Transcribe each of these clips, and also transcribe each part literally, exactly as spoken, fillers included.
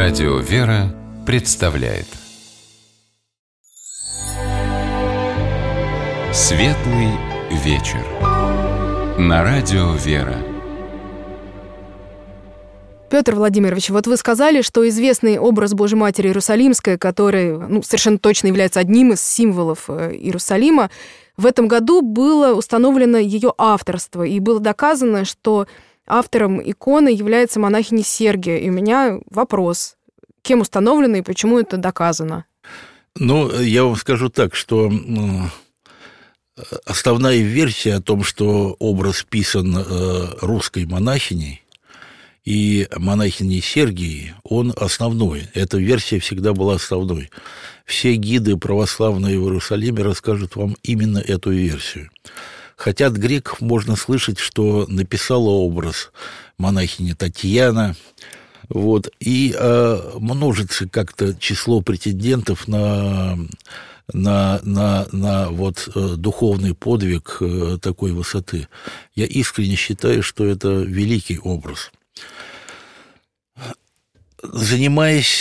Радио «Вера» представляет Светлый вечер на Радио «Вера». Петр Владимирович, вот вы сказали, что известный образ Божьей Матери Иерусалимской, который ну, совершенно точно является одним из символов Иерусалима, в этом году было установлено ее авторство, и было доказано, что автором иконы является монахиня Сергия. И у меня вопрос, кем установлено и почему это доказано? Ну, я вам скажу так, что основная версия о том, что образ писан русской монахиней и монахиней Сергией, он основной. Эта версия всегда была основной. Все гиды православные в Иерусалиме расскажут вам именно эту версию. Хотя от греков можно слышать, что написала образ монахиня Татьяна, вот, и э, множится как-то число претендентов на, на, на, на вот, э, духовный подвиг э, такой высоты. Я искренне считаю, что это великий образ. Занимаясь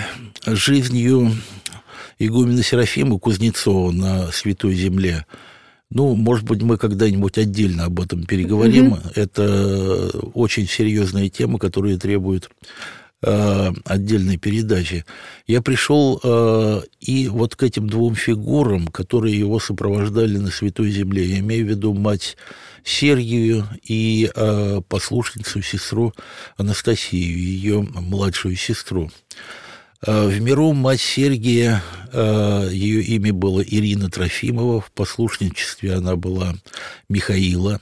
жизнью игумена Серафима Кузнецова на Святой Земле, ну, может быть, мы когда-нибудь отдельно об этом переговорим. Mm-hmm. Это очень серьезная тема, которая требует э, отдельной передачи. Я пришел э, и вот к этим двум фигурам, которые его сопровождали на Святой Земле. Я имею в виду мать Сергию и э, послушницу, сестру Анастасию, ее младшую сестру. Э, в миру мать Сергия, э, ее имя было Ирина Трофимова, в послушничестве она была Михаила.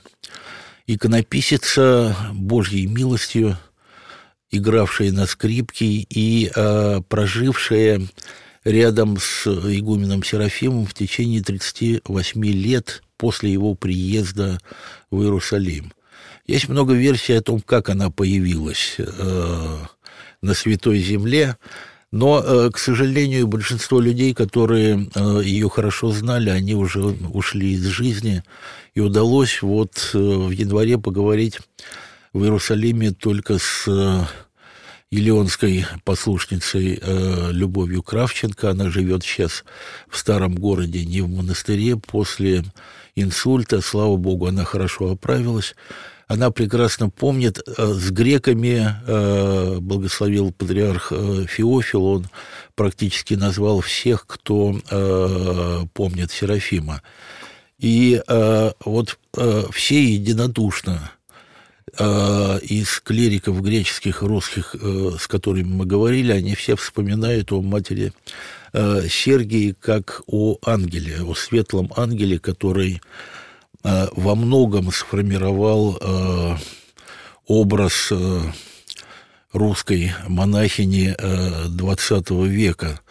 Иконописица Божьей милостью, игравшая на скрипке и э, прожившая рядом с игуменом Серафимом в течение тридцати восьми лет после его приезда в Иерусалим. Есть много версий о том, как она появилась э, на Святой Земле, но, э, к сожалению, большинство людей, которые э, ее хорошо знали, они уже ушли из жизни, и удалось вот э, в январе поговорить в Иерусалиме только с э, елеонской послушницей э, Любовью Кравченко. Она живет сейчас в старом городе, не в монастыре, после инсульта. Слава Богу, она хорошо оправилась. Она прекрасно помнит, э, с греками э, благословил патриарх э, Феофил, он практически назвал всех, кто э, помнит Серафима. И э, вот э, все единодушно из клириков греческих, русских, с которыми мы говорили, они все вспоминают о матери Сергии как о ангеле, о светлом ангеле, который во многом сформировал образ русской монахини двадцатого века.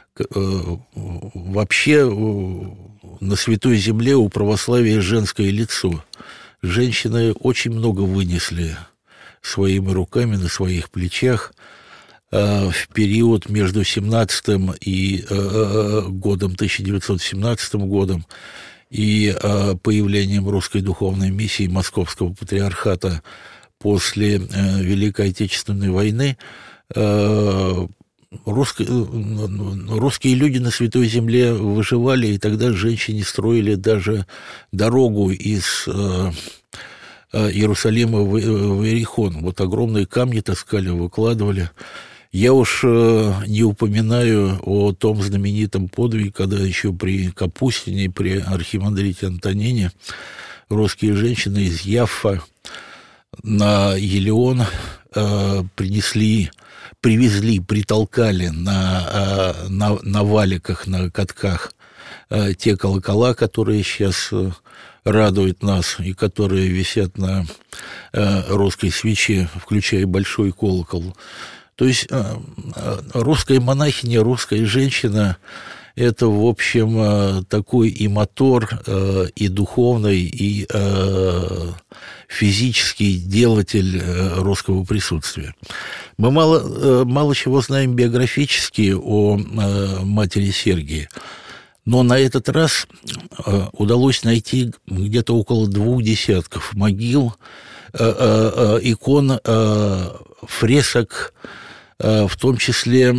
Вообще на Святой Земле у православия женское лицо. Женщины очень много вынесли своими руками на своих плечах э, в период между семнадцатым и э, годом, тысяча девятьсот семнадцатым годом и э, появлением русской духовной миссии Московского патриархата после э, Великой Отечественной войны. Э, Русские, русские люди на Святой Земле выживали, и тогда женщине строили даже дорогу из э, Иерусалима в, в Иерихон. Вот огромные камни таскали, выкладывали. Я уж э, не упоминаю о том знаменитом подвиге, когда еще при Капустине, при архимандрите Антонине русские женщины из Яффа на Елеон э, принесли... привезли, притолкали на, на, на валиках, на катках те колокола, которые сейчас радуют нас и которые висят на русской свече, включая большой колокол. То есть русская монахиня, русская женщина – это, в общем, такой и мотор, и духовный, и физический делатель русского присутствия. Мы мало, мало чего знаем биографически о матери Сергии, но на этот раз удалось найти где-то около двух десятков могил, икон, фресок в том числе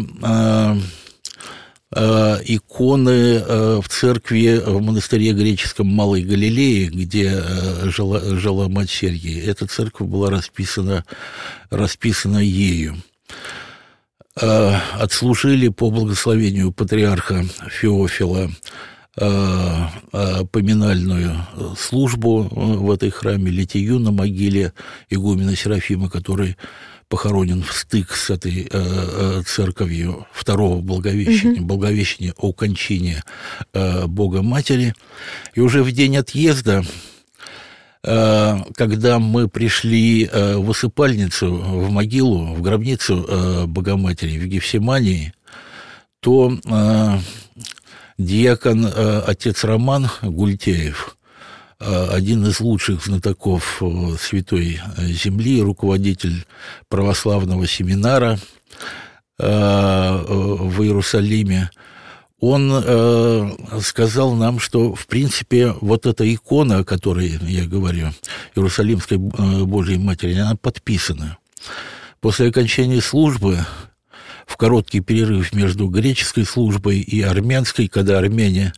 иконы в церкви в монастыре греческом Малой Галилеи, где жила, жила мать Сергия. Эта церковь была расписана, расписана ею. Отслужили по благословению патриарха Феофила поминальную службу в этой храме, литию на могиле игумена Серафима, который похоронен в стык с этой э, церковью второго Благовещения, угу. Благовещения о кончине э, Бога Матери. И уже в день отъезда, э, когда мы пришли э, в усыпальницу, в могилу, в гробницу э, Богоматери в Гефсимании, то э, диакон э, отец Роман Гультяев, один из лучших знатоков Святой Земли, руководитель православного семинара в Иерусалиме, он сказал нам, что, в принципе, вот эта икона, о которой я говорю, Иерусалимской Божьей Матери, она подписана. После окончания службы, в короткий перерыв между греческой службой и армянской, когда армяне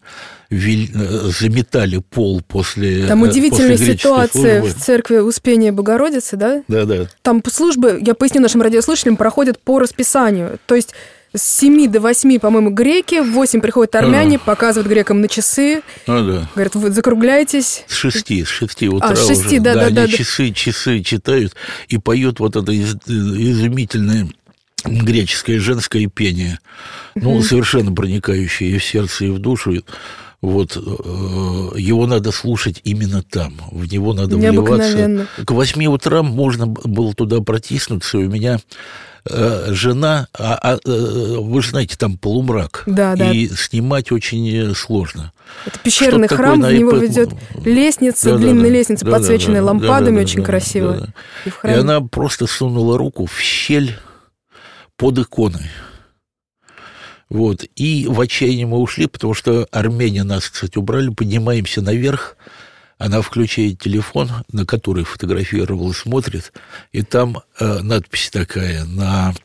заметали пол после Там удивительная после ситуация службы. В церкви Успения Богородицы, да? Да, да. Там службы, я поясню нашим радиослушателям, проходят по расписанию. То есть с семи до восьми, по-моему, греки, в восемь приходят армяне, а. показывают грекам на часы. А, да. Говорят, вы закругляйтесь. С шести, с шести утра а, с шести, уже. Да, да, да, они да, часы, да. часы читают и поют вот это из, изумительное греческое женское пение, ну, mm-hmm. совершенно проникающее и в сердце, и в душу. Вот, его надо слушать именно там, в него надо вливаться. К восьми утра можно было туда протиснуться, и у меня жена, а, а, вы же знаете, там полумрак, да, да. и снимать очень сложно. Это пещерный Что храм, в него ведет лестница, да, длинная да, лестница, да, подсвеченная да, лампадами, да, да, очень да, красиво. Да, да. И, в храме... и она просто сунула руку в щель под иконой. Вот. И в отчаянии мы ушли, потому что армяне нас, кстати, убрали, поднимаемся наверх, она включает телефон, на который фотографировала, смотрит, и там э, надпись такая на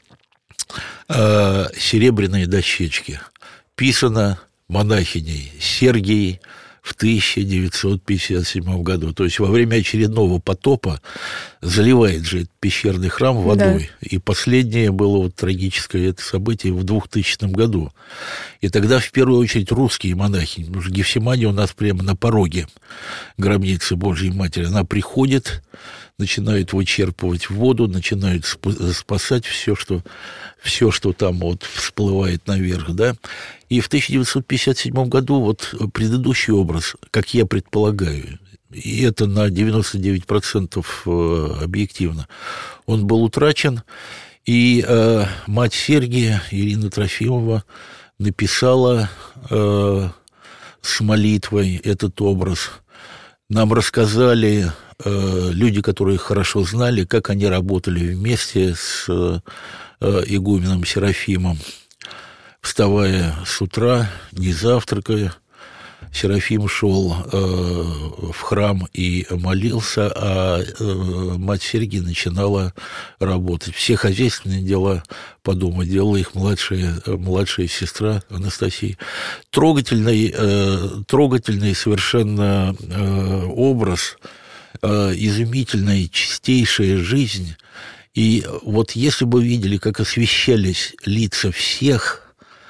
э, серебряной дощечке. Писано монахиней Сергией в тысяча девятьсот пятьдесят седьмом году. То есть во время очередного потопа заливает же этот пещерный храм водой. Да. И последнее было вот трагическое это событие в двухтысячном году. И тогда в первую очередь русские монахи, потому что Гефсимания у нас прямо на пороге гробницы Божьей Матери. Она приходит, начинают вычерпывать воду, начинают спасать все, что, все, что там вот всплывает наверх, да. И в тысяча девятьсот пятьдесят седьмом году вот предыдущий образ, как я предполагаю, и это на девяносто девять процентов объективно, он был утрачен, и э, мать Сергия, Ирина Трофимова, написала э, с молитвой этот образ. Нам рассказали э, люди, которые хорошо знали, как они работали вместе с э, игуменом Серафимом. Вставая с утра, не завтракая, Серафим шел э, в храм и молился, а э, мать Сергия начинала работать. Все хозяйственные дела по дому делала их младшая, младшая сестра Анастасия. Трогательный, э, трогательный совершенно э, образ, э, изумительная, чистейшая жизнь. И вот если бы видели, как освещались лица всех,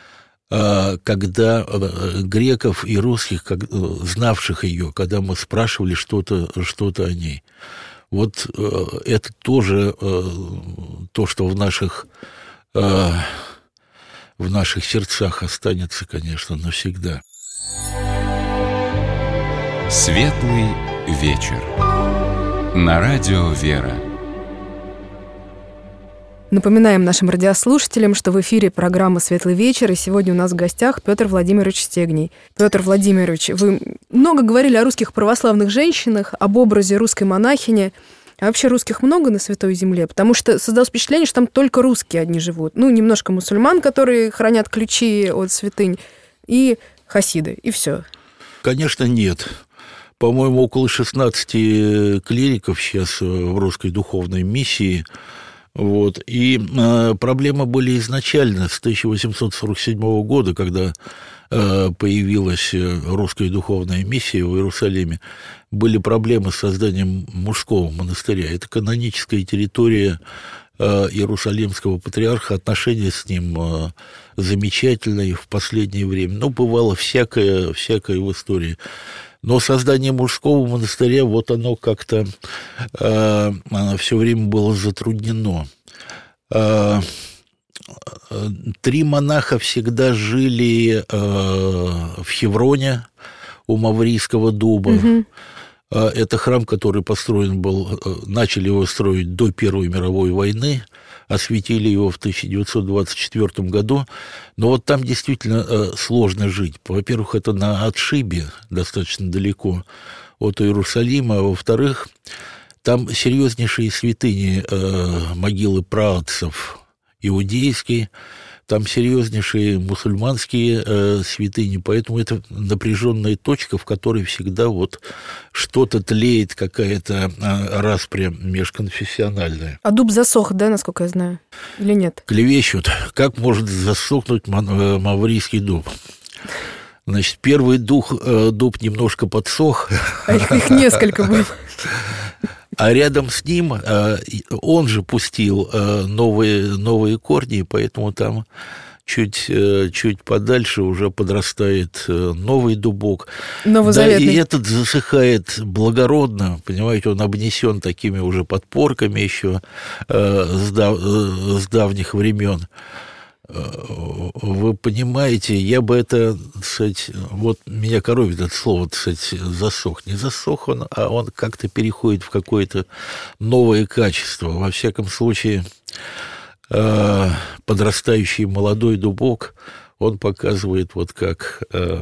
когда греков и русских, как, знавших ее, когда мы спрашивали что-то, что-то о ней. Вот это тоже то, что в наших, в наших сердцах останется, конечно, навсегда. Светлый вечер. На радио «Вера». Напоминаем нашим радиослушателям, что в эфире программа «Светлый вечер», и сегодня у нас в гостях Петр Владимирович Стегний. Петр Владимирович, вы много говорили о русских православных женщинах, об образе русской монахини. А вообще русских много на Святой Земле? Потому что создалось впечатление, что там только русские одни живут. Ну, немножко мусульман, которые хранят ключи от святынь, и хасиды, и все. Конечно, нет. По-моему, около шестнадцати клириков сейчас в русской духовной миссии. Вот. И э, проблемы были изначально с тысяча восемьсот сорок седьмого года, когда э, появилась русская духовная миссия в Иерусалиме. Были проблемы с созданием мужского монастыря. Это каноническая территория э, Иерусалимского патриарха, отношения с ним э, замечательные в последнее время. Ну, бывало всякое, всякое в истории. Но создание мужского монастыря, вот оно как-то э, все время было затруднено. Э, три монаха всегда жили э, в Хевроне у Маврийского дуба. Угу. Это храм, который построен был, начали его строить до Первой мировой войны, осветили его в тысяча девятьсот двадцать четвёртом году. Но вот там действительно сложно жить. Во-первых, это на отшибе, достаточно далеко от Иерусалима. А во-вторых, там серьезнейшие святыни, могилы праотцев иудейские, там серьезнейшие мусульманские э, святыни, поэтому это напряженная точка, в которой всегда вот что-то тлеет, какая-то э, распря межконфессиональная. А дуб засох, да, насколько я знаю, или нет? Клевещут. Как может засохнуть ман- маврийский дуб? Значит, первый дух, э, дуб немножко подсох. А их, их несколько было. А рядом с ним э, он же пустил э, новые, новые корни, поэтому там чуть, э, чуть подальше уже подрастает э, новый дубок. Новозаветный. Да, и этот засыхает благородно, понимаете, он обнесен такими уже подпорками еще э, с, дав, э, с давних времен. Вы понимаете, я бы это, кстати, вот меня коробит это слово, кстати, засох. Не засох он, а он как-то переходит в какое-то новое качество. Во всяком случае, подрастающий молодой дубок, он показывает вот как,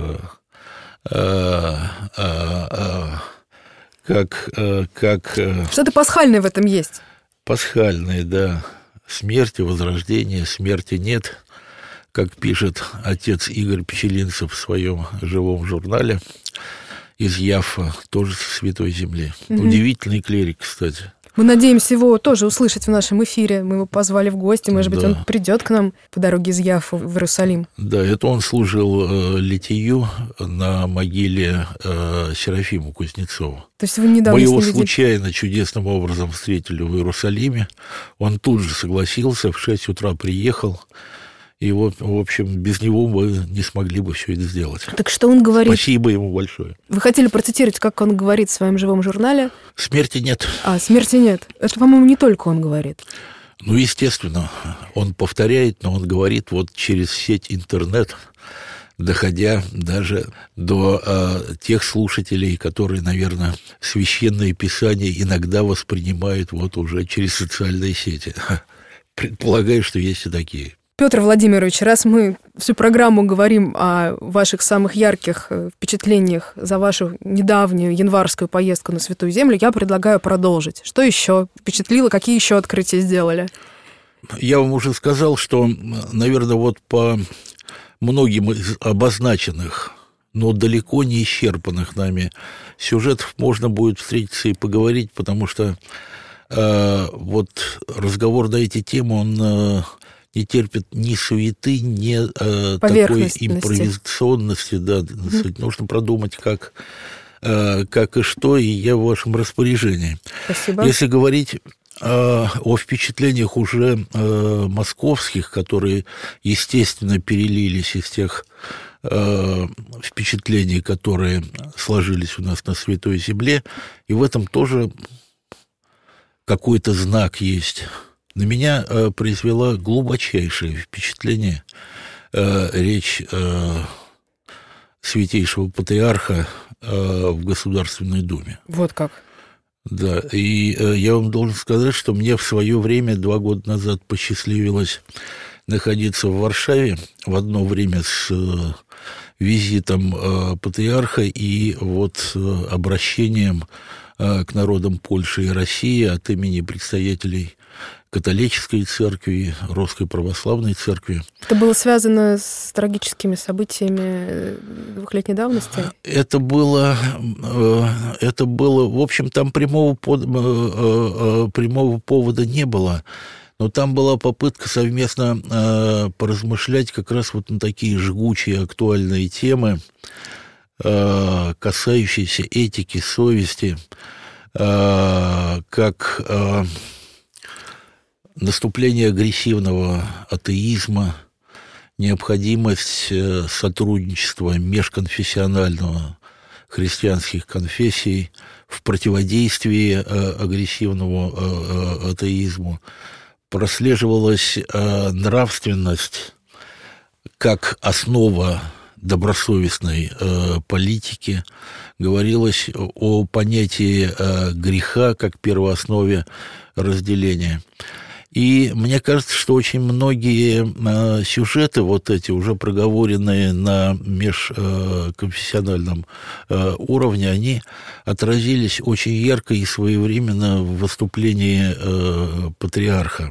как, как... Что-то пасхальное в этом есть. Пасхальное, да. Смерти, возрождения, смерти нет, как пишет отец Игорь Печелинцев в своем живом журнале из Яффа, тоже со Святой Земли. Угу. Удивительный клирик, кстати. Мы надеемся его тоже услышать в нашем эфире. Мы его позвали в гости, может быть, да. Он придет к нам по дороге из Яффа в Иерусалим. Да, это он служил э, литию на могиле э, Серафиму Кузнецову. То есть вы недавно Мы его видели... случайно, чудесным образом встретили в Иерусалиме. Он тут же согласился, в шесть утра приехал. И вот, в общем, без него мы не смогли бы все это сделать. Так что он говорит? Спасибо ему большое. Вы хотели процитировать, как он говорит в своем живом журнале? Смерти нет. А, смерти нет. Это, по-моему, не только он говорит. Ну, естественно, он повторяет, но он говорит вот через сеть интернет, доходя даже до э, тех слушателей, которые, наверное, священное писание иногда воспринимают вот уже через социальные сети. Предполагаю, что есть и такие. Петр Владимирович, раз мы всю программу говорим о ваших самых ярких впечатлениях за вашу недавнюю январскую поездку на Святую Землю, я предлагаю продолжить. Что еще впечатлило, какие еще открытия сделали? Я вам уже сказал, что, наверное, вот по многим из обозначенных, но далеко не исчерпанных нами сюжетов можно будет встретиться и поговорить, потому что э, вот разговор на эти темы, он... Э, не терпит ни суеты, ни э, такой импровизационности. Да, mm-hmm. Нужно продумать, как, э, как и что, и я в вашем распоряжении. Спасибо. Если говорить э, о впечатлениях уже э, московских, которые, естественно, перелились из тех э, впечатлений, которые сложились у нас на Святой Земле, и в этом тоже какой-то знак есть. На меня э, произвела глубочайшее впечатление э, речь э, святейшего патриарха э, в Государственной Думе. Вот как? Да, и э, я вам должен сказать, что мне в свое время, два года назад, посчастливилось находиться в Варшаве в одно время с э, визитом э, патриарха и вот э, обращением э, к народам Польши и России от имени представителей католической церкви, Русской православной церкви. Это было связано с трагическими событиями двухлетней давности? Это было, это было, в общем, там прямого, прямого повода не было, но там была попытка совместно э, поразмышлять как раз вот на такие жгучие, актуальные темы, э, касающиеся этики, совести, э, как э, наступление агрессивного атеизма, необходимость э, сотрудничества межконфессионального христианских конфессий в противодействии э, агрессивному э, атеизму. Прослеживалась э, нравственность как основа добросовестной э, политики. Говорилось о понятии э, греха как первооснове разделения. И мне кажется, что очень многие э, сюжеты, вот эти уже проговоренные на межконфессиональном э, уровне, они отразились очень ярко и своевременно в выступлении э, патриарха.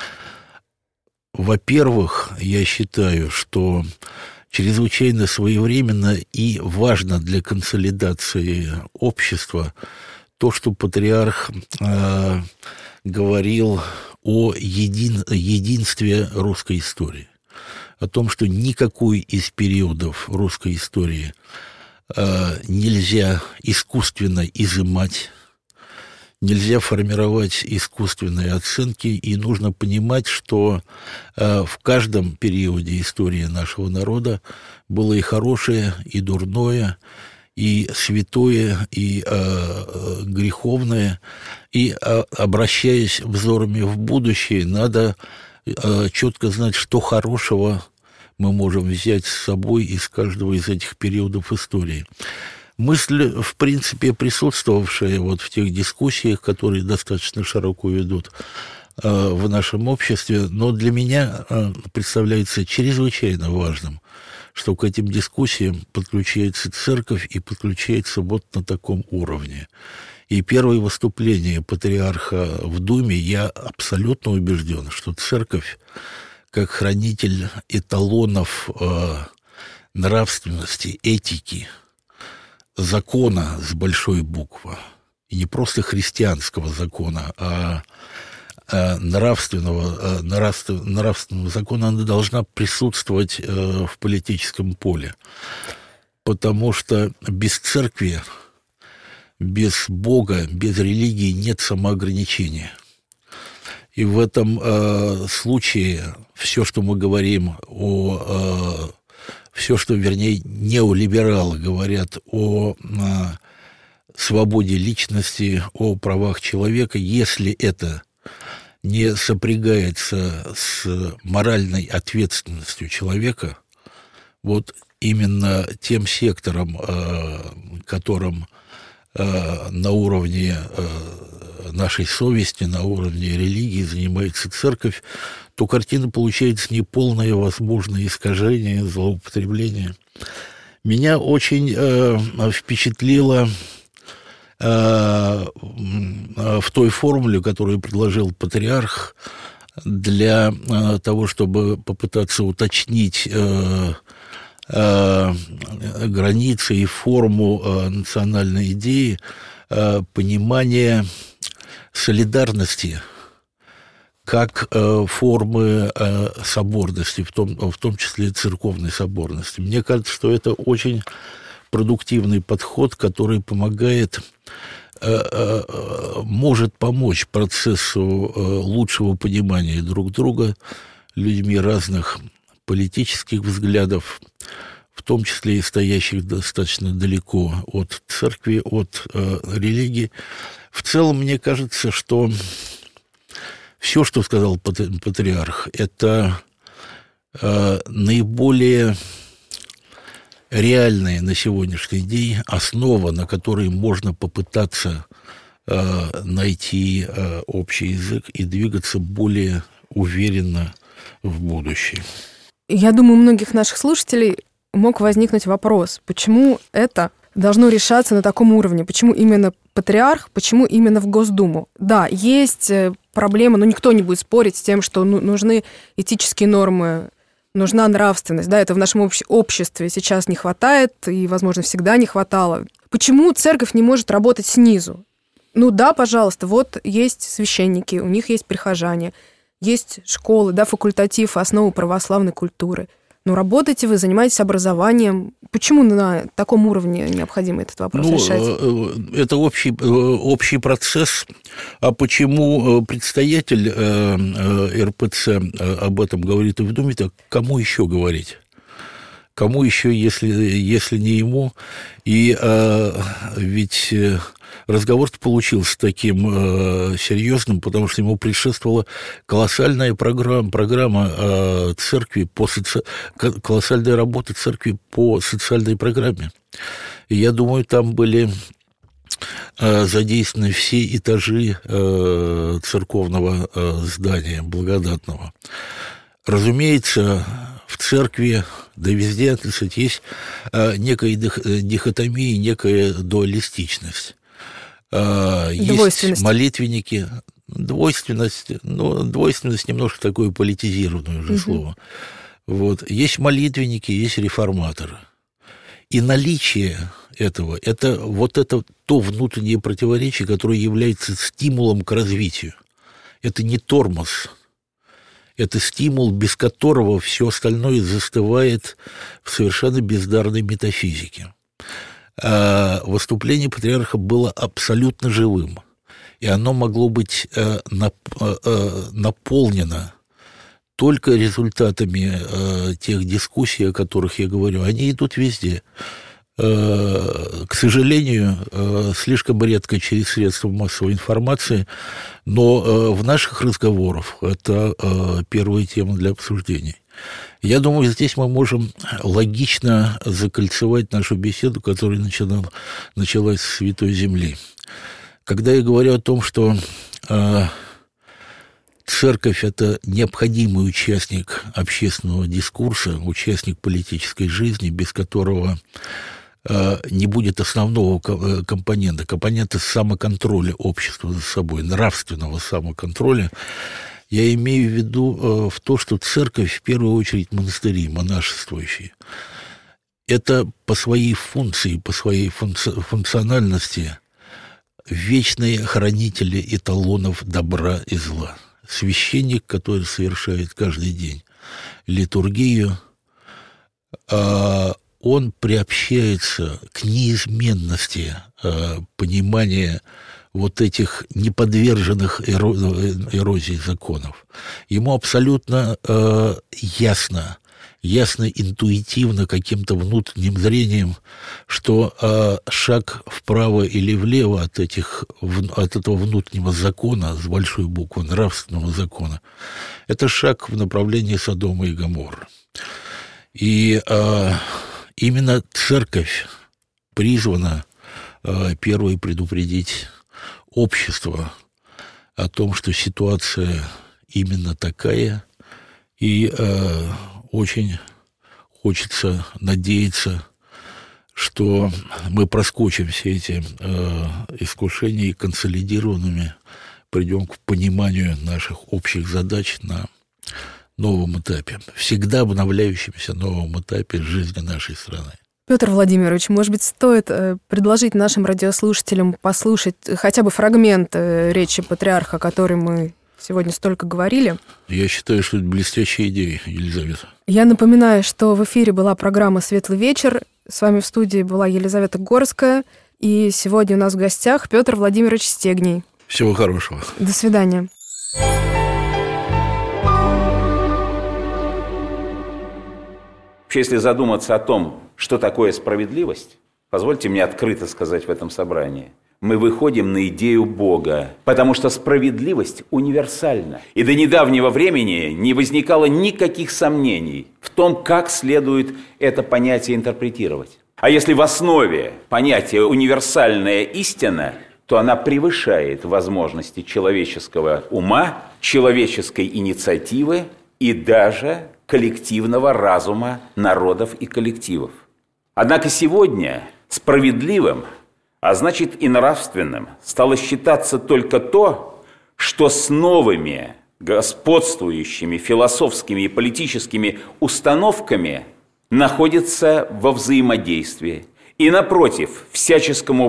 Во-первых, я считаю, что чрезвычайно своевременно и важно для консолидации общества то, что патриарх э, говорил о един, единстве русской истории, о том, что никакой из периодов русской истории э, нельзя искусственно изымать, нельзя формировать искусственные оценки, и нужно понимать, что э, в каждом периоде истории нашего народа было и хорошее, и дурное, и святое, и э, греховное, и э, обращаясь взорами в будущее, надо э, четко знать, что хорошего мы можем взять с собой из каждого из этих периодов истории. Мысль, в принципе, присутствовавшая вот в тех дискуссиях, которые достаточно широко ведут э, в нашем обществе, но для меня э, представляется чрезвычайно важным, что к этим дискуссиям подключается церковь и подключается вот на таком уровне. И первое выступление патриарха в Думе, я абсолютно убежден, что церковь, как хранитель эталонов э, нравственности, этики, закона с большой буквы, и не просто христианского закона, а нравственного, нравственного, нравственного закона, она должна присутствовать в политическом поле. Потому что без церкви, без Бога, без религии нет самоограничения. И в этом э, случае все, что мы говорим о... Э, все, что, вернее, неолибералы говорят о... Э, свободе личности, о правах человека, если это не сопрягается с моральной ответственностью человека, вот именно тем сектором, которым на уровне нашей совести, на уровне религии занимается церковь, то картина получается неполное, возможное искажение, злоупотребление. Меня очень впечатлило в той формуле, которую предложил патриарх для того, чтобы попытаться уточнить границы и форму национальной идеи, понимание солидарности как формы соборности, в том, в том числе церковной соборности. Мне кажется, что это очень продуктивный подход, который помогает, может помочь процессу лучшего понимания друг друга людьми разных политических взглядов, в том числе и стоящих достаточно далеко от церкви, от религии. В целом, мне кажется, что все, что сказал патриарх, это наиболее реальная на сегодняшний день основа, на которой можно попытаться э, найти э, общий язык и двигаться более уверенно в будущее. Я думаю, у многих наших слушателей мог возникнуть вопрос, почему это должно решаться на таком уровне, почему именно патриарх, почему именно в Госдуму. Да, есть проблема, но никто не будет спорить с тем, что нужны этические нормы, нужна нравственность, да, это в нашем обще- обществе сейчас не хватает и, возможно, всегда не хватало. Почему церковь не может работать снизу? Ну да, пожалуйста, вот есть священники, у них есть прихожане, есть школы, да, факультатив «Основы православной культуры». Но работаете вы, занимаетесь образованием. Почему на таком уровне необходимо этот вопрос ну, решать? Это общий, общий процесс. А почему предстоятель эр пэ цэ об этом говорит и в Думе, так кому еще говорить? Кому еще, если, если не ему? И а, ведь разговор-то получился таким а, серьезным, потому что ему предшествовала колоссальная программа, программа а, церкви по соци... колоссальная работа церкви по социальной программе. И я думаю, там были а, задействованы все этажи а, церковного а, здания благодатного. Разумеется, в церкви, да везде, так сказать, есть некая дихотомия, некая дуалистичность. Есть молитвенники, двойственность, ну, двойственность немножко такое политизированное уже угу. слово. Вот. Есть молитвенники, есть реформаторы. И наличие этого, это вот это то внутреннее противоречие, которое является стимулом к развитию. Это не тормоз. Это стимул, без которого все остальное застывает в совершенно бездарной метафизике. А выступление патриарха было абсолютно живым, и оно могло быть наполнено только результатами тех дискуссий, о которых я говорю. Они идут везде. К сожалению, слишком редко через средства массовой информации, но в наших разговорах это первая тема для обсуждений. Я думаю, здесь мы можем логично закольцевать нашу беседу, которая начала, началась с Святой Земли. Когда я говорю о том, что церковь – это необходимый участник общественного дискурса, участник политической жизни, без которого не будет основного компонента, компонента самоконтроля общества за собой, нравственного самоконтроля, я имею в виду в то, что церковь, в первую очередь монастыри, монашествующие, это по своей функции, по своей функци- функциональности вечные хранители эталонов добра и зла. Священник, который совершает каждый день литургию, он приобщается к неизменности э, понимания вот этих неподверженных эро, эрозии законов. Ему абсолютно э, ясно, ясно интуитивно, каким-то внутренним зрением, что э, шаг вправо или влево от, этих, от этого внутреннего закона, с большой буквы, нравственного закона, это шаг в направлении Содома и Гоморры. И э, именно церковь призвана э, первой предупредить общество о том, что ситуация именно такая, и э, очень хочется надеяться, что мы проскочим все эти э, искушения и консолидированными придем к пониманию наших общих задач на новом этапе, всегда обновляющемся новом этапе жизни нашей страны. Петр Владимирович, может быть, стоит предложить нашим радиослушателям послушать хотя бы фрагмент речи патриарха, о которой мы сегодня столько говорили? Я считаю, что это блестящая идея, Елизавета. Я напоминаю, что в эфире была программа «Светлый вечер». С вами в студии была Елизавета Горская. И сегодня у нас в гостях Петр Владимирович Стегний. Всего хорошего. До свидания. Если задуматься о том, что такое справедливость, позвольте мне открыто сказать в этом собрании, мы выходим на идею Бога, потому что справедливость универсальна. И до недавнего времени не возникало никаких сомнений в том, как следует это понятие интерпретировать. А если в основе понятия универсальная истина, то она превышает возможности человеческого ума, человеческой инициативы и даже коллективного разума народов и коллективов. Однако сегодня справедливым, а значит и нравственным, стало считаться только то, что с новыми господствующими философскими и политическими установками находится во взаимодействии и, напротив, всяческому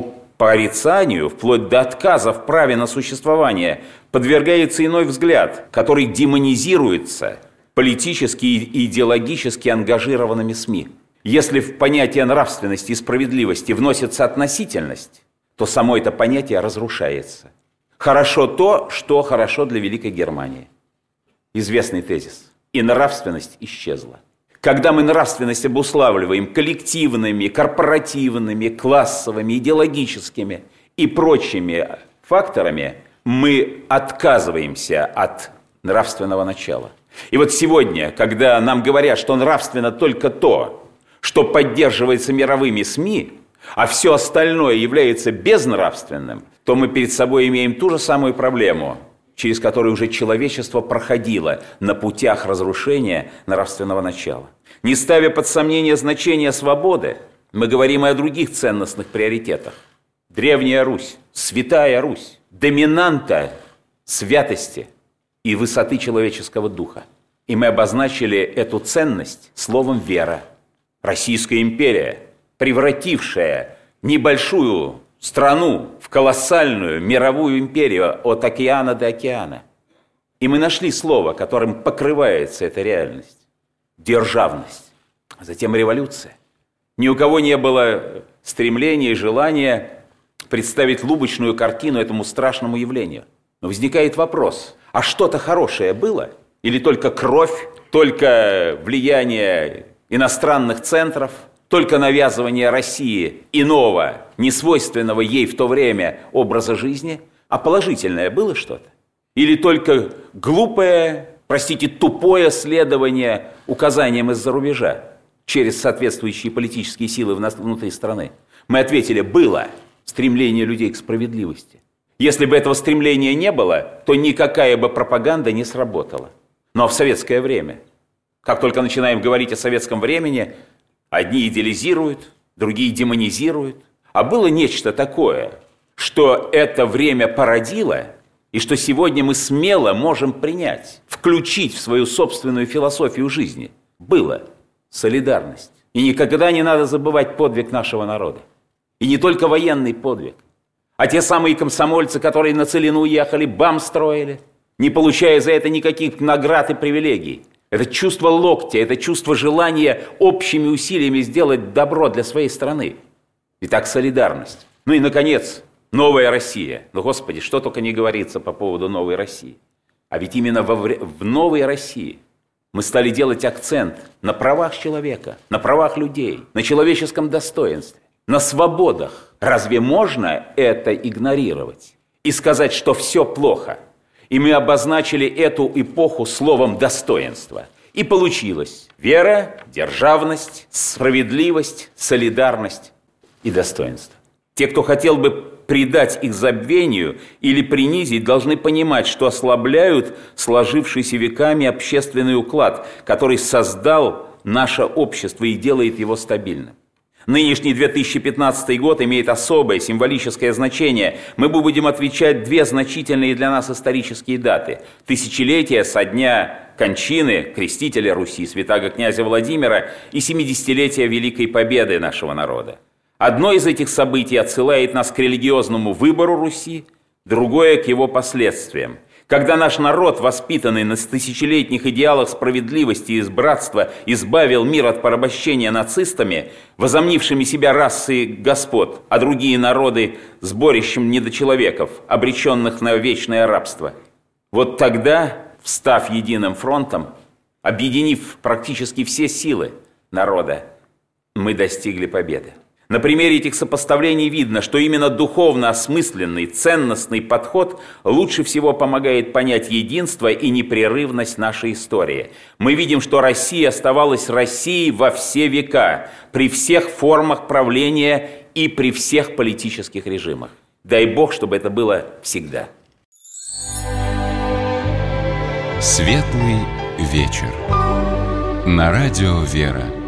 порицанию, вплоть до отказа в праве на существование, подвергается иной взгляд, который демонизируется политически и идеологически ангажированными СМИ. Если в понятие нравственности и справедливости вносится относительность, то само это понятие разрушается. Хорошо то, что хорошо для Великой Германии. Известный тезис. И нравственность исчезла. Когда мы нравственность обуславливаем коллективными, корпоративными, классовыми, идеологическими и прочими факторами, мы отказываемся от нравственного начала. И вот сегодня, когда нам говорят, что нравственно только то, что поддерживается мировыми СМИ, а все остальное является безнравственным, то мы перед собой имеем ту же самую проблему, через которую уже человечество проходило на путях разрушения нравственного начала. Не ставя под сомнение значение свободы, мы говорим и о других ценностных приоритетах. Древняя Русь, Святая Русь, доминанта святости и высоты человеческого духа. И мы обозначили эту ценность словом «вера». Российская империя, превратившая небольшую страну в колоссальную мировую империю от океана до океана. И мы нашли слово, которым покрывается эта реальность. Державность. Затем революция. Ни у кого не было стремления и желания представить лубочную картину этому страшному явлению. Но возникает вопрос, а что-то хорошее было? Или только кровь, только влияние иностранных центров, только навязывание России иного, несвойственного ей в то время образа жизни? А положительное было что-то? Или только глупое, простите, тупое следование указаниям из-за рубежа через соответствующие политические силы внутри страны? Мы ответили, было стремление людей к справедливости. Если бы этого стремления не было, то никакая бы пропаганда не сработала. Но в советское время, как только начинаем говорить о советском времени, одни идеализируют, другие демонизируют. А было нечто такое, что это время породило, и что сегодня мы смело можем принять, включить в свою собственную философию жизни. Было солидарность. И никогда не надо забывать подвиг нашего народа. И не только военный подвиг, а те самые комсомольцы, которые на Целину уехали, БАМ строили, не получая за это никаких наград и привилегий. Это чувство локтя, это чувство желания общими усилиями сделать добро для своей страны. Итак, солидарность. Ну и, наконец, новая Россия. Ну, Господи, что только не говорится по поводу новой России. А ведь именно во вре... в новой России мы стали делать акцент на правах человека, на правах людей, на человеческом достоинстве, на свободах. Разве можно это игнорировать и сказать, что все плохо? И мы обозначили эту эпоху словом «достоинство». И получилось вера, державность, справедливость, солидарность и достоинство. Те, кто хотел бы предать их забвению или принизить, должны понимать, что ослабляют сложившийся веками общественный уклад, который создал наше общество и делает его стабильным. Нынешний две тысячи пятнадцатый год имеет особое символическое значение. Мы будем отвечать две значительные для нас исторические даты. Тысячелетие со дня кончины крестителя Руси, святаго князя Владимира, и семидесятилетие Великой Победы нашего народа. Одно из этих событий отсылает нас к религиозному выбору Руси, другое к его последствиям. Когда наш народ, воспитанный на тысячелетних идеалах справедливости и братства, избавил мир от порабощения нацистами, возомнившими себя расой господ, а другие народы сборищем недочеловеков, обреченных на вечное рабство. Вот тогда, встав единым фронтом, объединив практически все силы народа, мы достигли победы. На примере этих сопоставлений видно, что именно духовно осмысленный, ценностный подход лучше всего помогает понять единство и непрерывность нашей истории. Мы видим, что Россия оставалась Россией во все века, при всех формах правления и при всех политических режимах. Дай Бог, чтобы это было всегда. Светлый вечер. На радио «Вера».